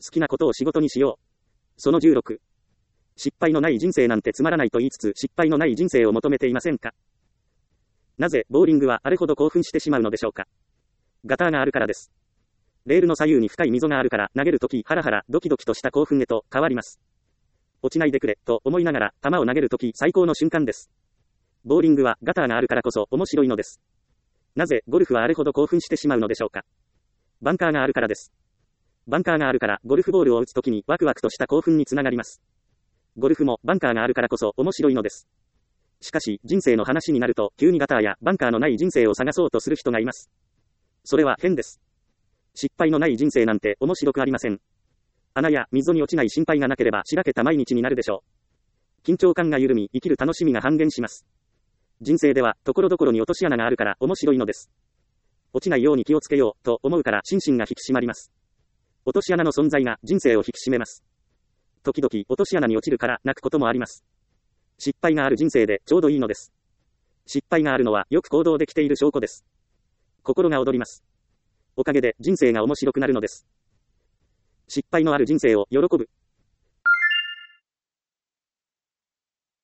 きなことを仕事にしよう。その16。失敗のない人生なんてつまらないと言いつつ、失敗のない人生を求めていませんか？なぜ、ボーリングはあれほど興奮してしまうのでしょうか？ガターがあるからです。レールの左右に深い溝があるから、投げるときハラハラドキドキとした興奮へと変わります。落ちないでくれ、と思いながら、球を投げるとき最高の瞬間です。ボーリングはガターがあるからこそ面白いのです。なぜ、ゴルフはあれほど興奮してしまうのでしょうか？バンカーがあるからです。バンカーがあるから、ゴルフボールを打つときにワクワクとした興奮につながります。ゴルフもバンカーがあるからこそ面白いのです。しかし、人生の話になると、急にガターやバンカーのない人生を探そうとする人がいます。それは変です。失敗のない人生なんて面白くありません。穴や溝に落ちない心配がなければしらけた毎日になるでしょう。緊張感が緩み、生きる楽しみが半減します。人生では、ところどころに落とし穴があるから面白いのです。落ちないように気をつけよう、と思うから心身が引き締まります。落とし穴の存在が人生を引き締めます。時々落とし穴に落ちるから泣くこともあります。失敗がある人生でちょうどいいのです。失敗があるのはよく行動できている証拠です。心が躍ります。おかげで人生が面白くなるのです。失敗のある人生を喜ぶ。